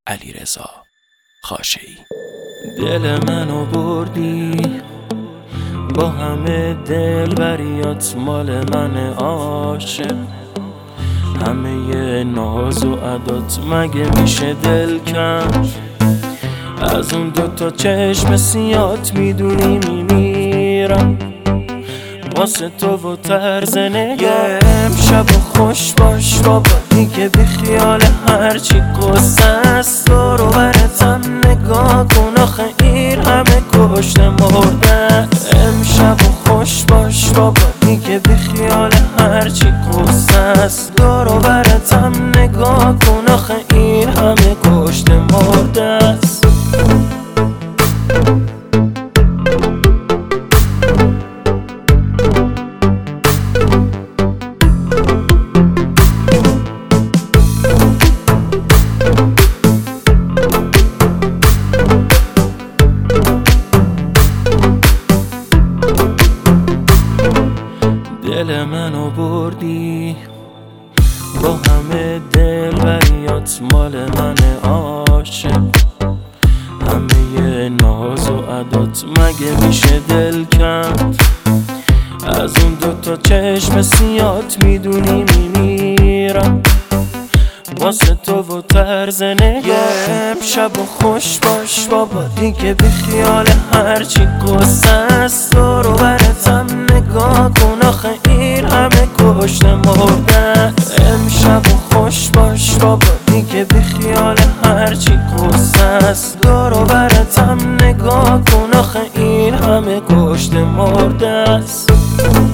علیرضا خاشعی. دل منو بردی با همه دلبریات، مال من عاشق، همه ناز و عدات، مگه میشه دل کم از اون دوتا چشم سیات؟ میدونی میمیرم واسه تو و طرز نگاه. امشب و خوش باش بابا دیگه بی خیال هرچی قصه است. دورو برتم نگاه کن آخه این همه کشته مرده. امشب و خوش باش بابا دیگه بی خیال هرچی قصه است. دورو برتم نگاه کن آخه این همه کشته مرده است. دل منو بردی با همه دلبریات، مال من عاشق، همه ناز و عدات، مگه میشه دل کند از اون دوتا چشم سیات؟ میدونی میمیرم واسه تو و طرز نگاه. امشب و خوش باش بابا دیگه بی خیال هرچی قصه است. دورو برتم نگاه کن آخه این همه کشته مرده. امشب و خوش باش بابا دیگه بی خیال هرچی قصه است. دورو برتم نگاه کن آخه این همه کشته مرده است.